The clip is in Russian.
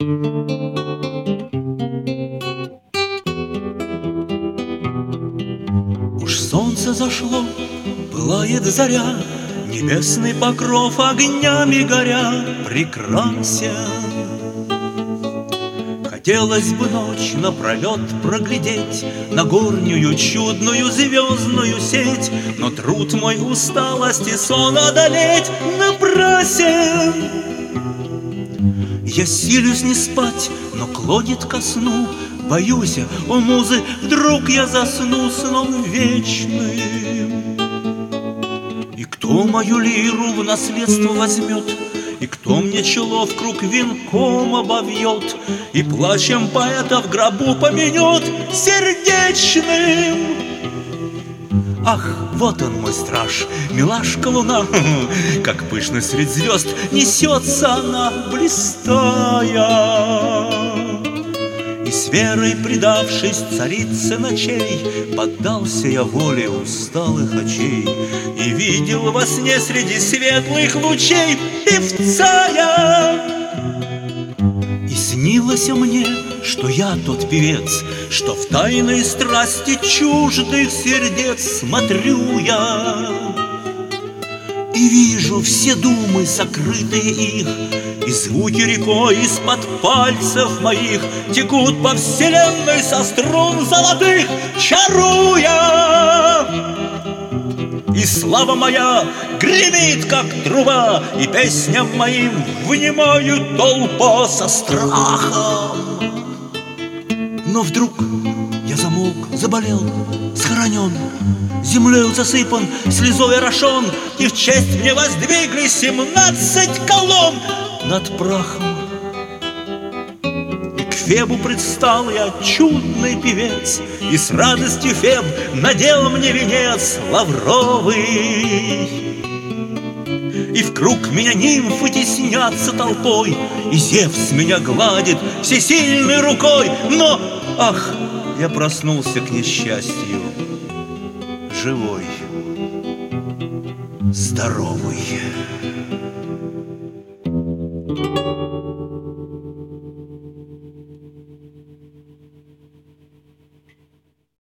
Уж солнце зашло, пылает заря, небесный покров огнями горя прекрасен. Хотелось бы ночь напролет проглядеть Нагорнюю чудную звездную сеть, но труд мой, усталость и сон одолеть напрасен. Я силюсь не спать, но клонит ко сну. Боюсь, о музы, вдруг я засну сном вечным. И кто мою лиру в наследство возьмет, и кто мне чело в круг венком обовьет, и плачем поэта в гробу поменет сердечным? Ах, вот он мой страж, милашка луна, как пышно средь звезд несется она, блистая. И с верой, предавшись царице ночей, поддался я воле усталых очей и видел во сне среди светлых лучей певца я. И снилось мне, что я тот певец, что в тайной страсти чуждых сердец смотрю я. И вижу все думы, сокрытые их, и звуки рекой из-под пальцев моих текут по вселенной со струн золотых, чаруя. И слава моя гремит, как труба, и песням моим внимают толпа со страхом. Но вдруг я замолк, заболел, схоронен, землею засыпан, слезой орошен, и в честь мне воздвигли 17 колонн над прахом. И к Фебу предстал я, чудный певец, и с радостью Феб надел мне венец лавровый. И в круг меня нимфы теснятся толпой, и Зевс меня гладит всесильной рукой. Но, ах, я проснулся к несчастью живой, здоровый.